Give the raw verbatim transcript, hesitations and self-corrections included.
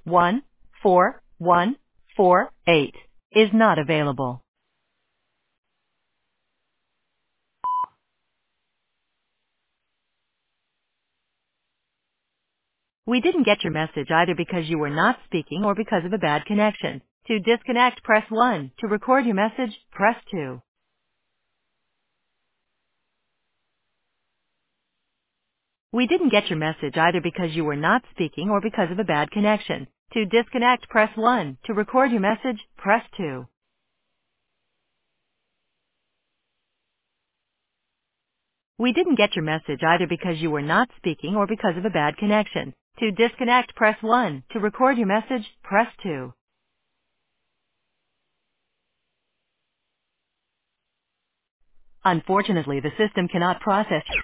one four one four eight is not available. We didn't get your message either because you were not speaking or because of a bad connection. To disconnect, press one. To record your message, press two. We didn't get your message either because you were not speaking or because of a bad connection. To disconnect, press one. To record your message, press two. We didn't get your message either because you were not speaking or because of a bad connection. To disconnect, press one. To record your message, press two. Unfortunately, the system cannot process